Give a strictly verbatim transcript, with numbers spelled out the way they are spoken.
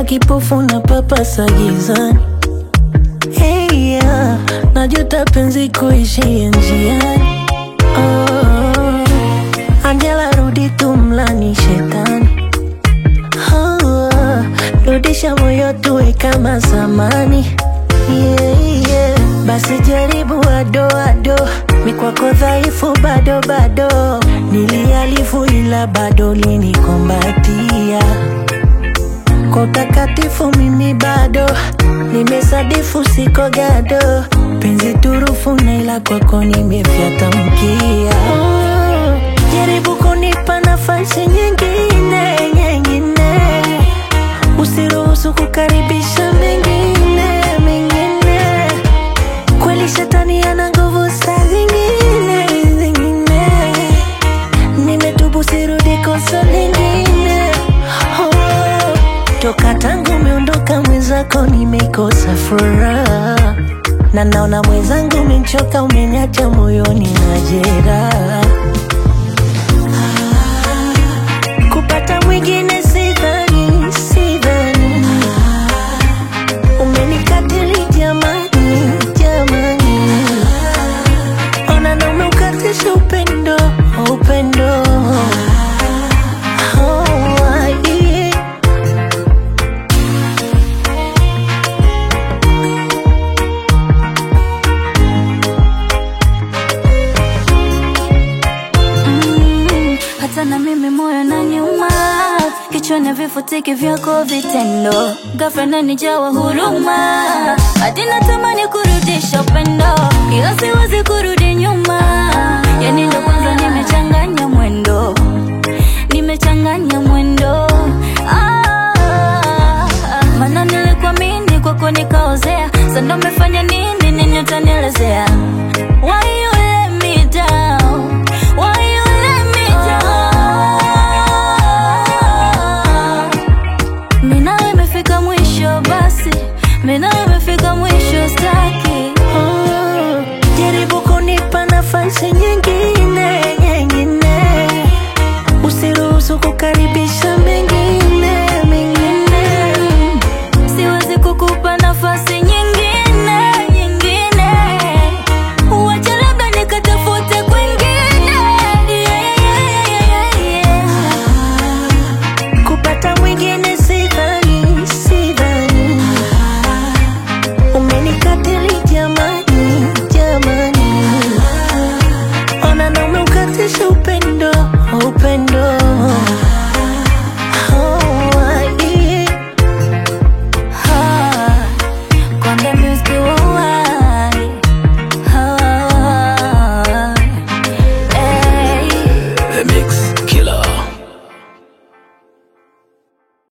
kipofu na papasa gizani. Hey yeah, najuta penzi kuishia njiani. Oh, Angela rudi tu mlani shetani. Oh, rudisha moyo tuwe kama zamani. Yeah, yeah. Basi jaribu ado ado, mi kwako dhaifu bado bado. Nilialifu ila bado linikombatia. Kwa utakatifu mimi bado, nimesadifu siko gado. Penzi turufu na ila kwako nimefyata mkia. Oh, jaribu kunipa nafasi nyingine nyingine. Usiruhusu kukaribisha mengine mengine. Kweli shetani ana nguvu saa zingine zingine. Nimetubu sirudi kosa lingine. Oh, toka tangu umeondoka mwenzako nimekosa furaha. Na naona mwenzangu umechoka, umeniacha moyoni na jeraha. Kupata mwingine sidhani, sidhani. Umenikatili jamani, jamani. Ona na umeukatisha upendo, upendo. Oh, yeah. Mm, hata na mimi moyo na nyuma. Kichwani vifutiki vyako vitendo. Ghafla nanijawa huruma. Hadi natamani kurudisha upendo, ila siwezi kurudi nyuma. Yani ndo kwanza nimechanganya mwendo, nimechanganya mwendo. Ah, maana nilikuamini kwako nikaozea. Sasa ndo umefanya nini? Nini utanielezea? Why you